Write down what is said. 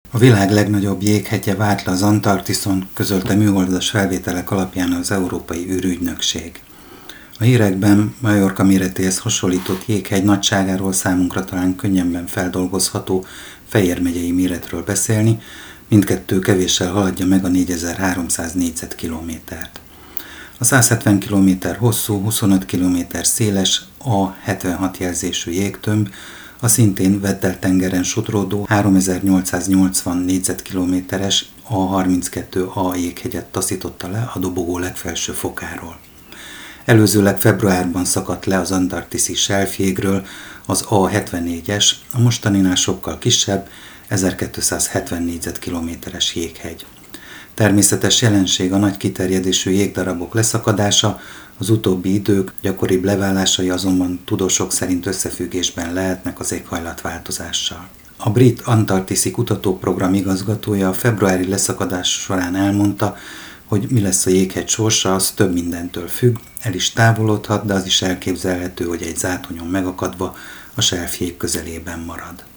A világ legnagyobb jéghegye vált le az Antarktiszon, közölte műholdas felvételek alapján az Európai űrügynökség. A hírekben Majorca méretéhez hasonlított jéghegy nagyságáról számunkra talán könnyebben feldolgozható Fejér megyei méretről beszélni, mindkettő kevéssel haladja meg a 4300 négyzetkilométert. A 170 km hosszú, 25 km széles A76 jelzésű jégtömb a szintén Weddell-tengeren sodródó 3880 négyzetkilométeres A32A jéghegyet taszította le a dobogó legfelső fokáról. Előzőleg februárban szakadt le az antarktiszi selfjégről az A74-es, a mostaninál sokkal kisebb, 1270 négyzetkilométeres jéghegy. Természetes jelenség a nagy kiterjedésű jégdarabok leszakadása, az utóbbi idők gyakoribb leválásai azonban tudósok szerint összefüggésben lehetnek az éghajlatváltozással. A brit antarktiszi kutatóprogram igazgatója a februári leszakadás során elmondta, hogy mi lesz a jéghegy sorsa, az több mindentől függ, el is távolodhat, de az is elképzelhető, hogy egy zátonyon megakadva a selfjég közelében marad.